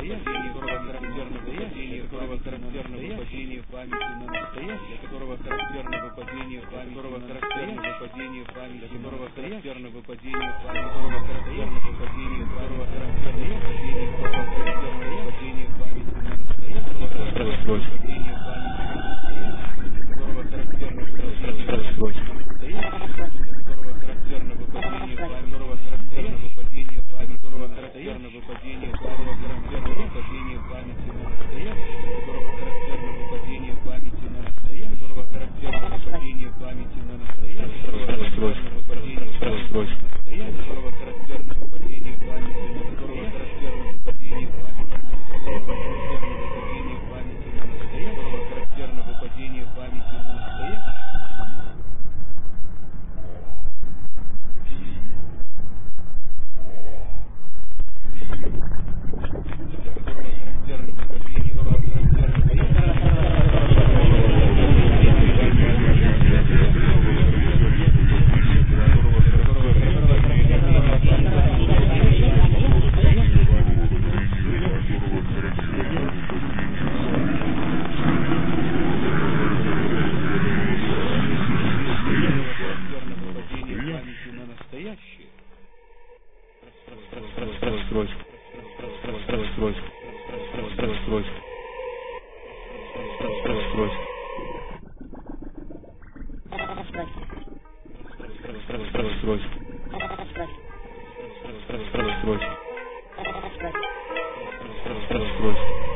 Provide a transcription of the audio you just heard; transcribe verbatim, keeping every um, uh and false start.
выпадение, которого характерно выпадение памяти на настоящее, которого характерно выпадение памяти, которого характерно выпадение памяти, которого характерно выпадение памяти, которого характерно выпадение, которого характерно выпадение, которого характерно выпадение памяти на настоящее, которого характерно выпадение памяти на настоящее, которого характерно выпадение памяти на настоящее, которого характерно выпадение памяти, которого характерно выпадение памяти, которого характерно выпадение, которого характерно выпадение памяти на настоящее, которого характерно выпадение памяти на настоящее, которого характерно выпадение памяти на настоящее, которого характерно выпадение памяти на настоящее, которого характерно выпадение памяти на которого характерно выпадение памяти на настоящее, которого характерно выпадение памяти на настоящее. Срочно.